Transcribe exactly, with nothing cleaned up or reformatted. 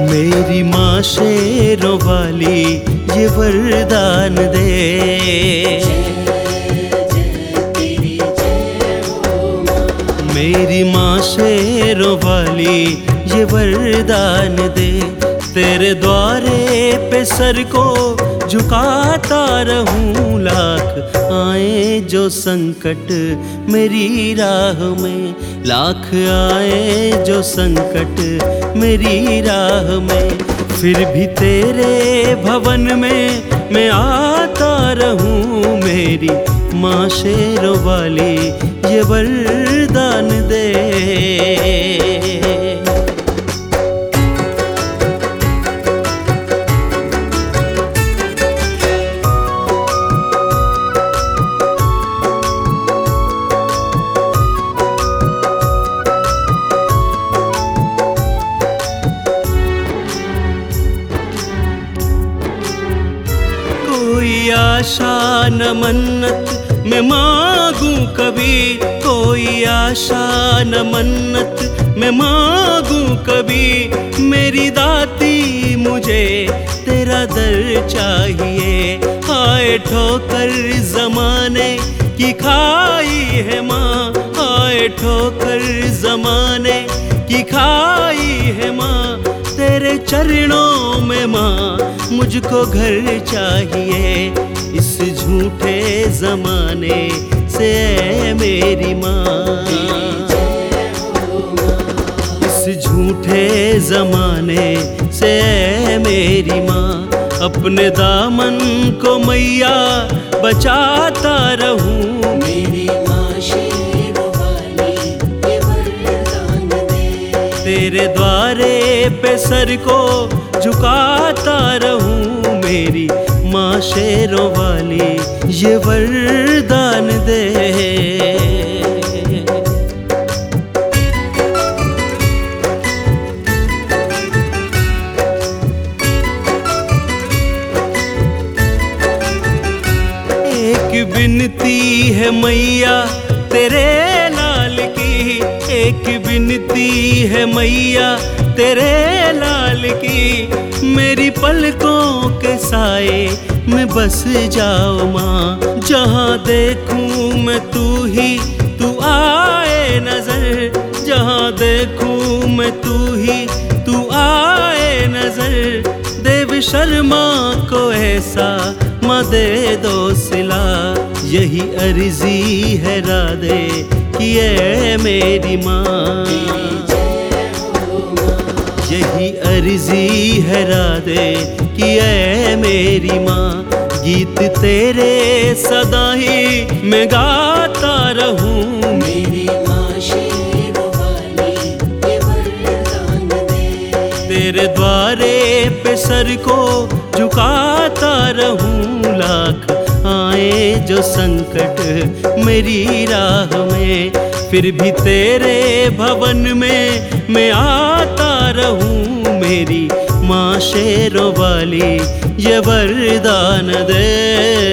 मेरी माँ शेरों वाली ये वरदान दे। मेरी माँ शेरों वाली ये वरदान दे, तेरे द्वारे पे सर को झुकाता रहूं। लाख आए जो संकट मेरी राह में, लाख आए जो संकट मेरी राह में, फिर भी तेरे भवन में मैं आता रहूं। मेरी माँ शेरों वाली ये वरदान दे। कोई आशा न मन्नत मैं मांगूं कभी, कोई आशा न मन्नत मैं मांगूं कभी। मेरी दाती मुझे तेरा दर चाहिए, आए ठोकर जमाने की खाई है माँ, आए ठोकर जमाने की खाई है माँ। तेरे चरणों में माँ मुझको घर चाहिए, इस झूठे जमाने से मेरी माँ, इस झूठे जमाने से मेरी माँ। अपने दामन को मैया बचाता रहूं। मेरी माँ शेरों वाली ये वरदान दे। तेरे द्वारे पे सर को झुकाता रहूं। मेरी माँ शेरों वाली ये वरदान दे। एक विनती है मैया तेरे लाल की, एक विनती है मैया तेरे लाल की। मेरी पलकों के साए में बस जाओ माँ, जहाँ देखूं मैं तू ही तू आए नजर, जहाँ देखूं मैं तू ही तू आए नजर। देव शर्मा को ऐसा माँ दे दो सिला, यही अर्जी है राधे कि ऐ मेरी माँ, यही अर्जी है राधे कि ऐ मेरी माँ। गीत तेरे सदा ही मैं गाता रहूं। मेरी माँ शेरों वाली ये वरदान दे। तेरे द्वारे पे सर को झुकाता रहूं। लाख आए जो संकट मेरी राह में, फिर भी तेरे भवन में मैं आता रहूं। मेरी माँ शेरों वाली ये वरदान दे।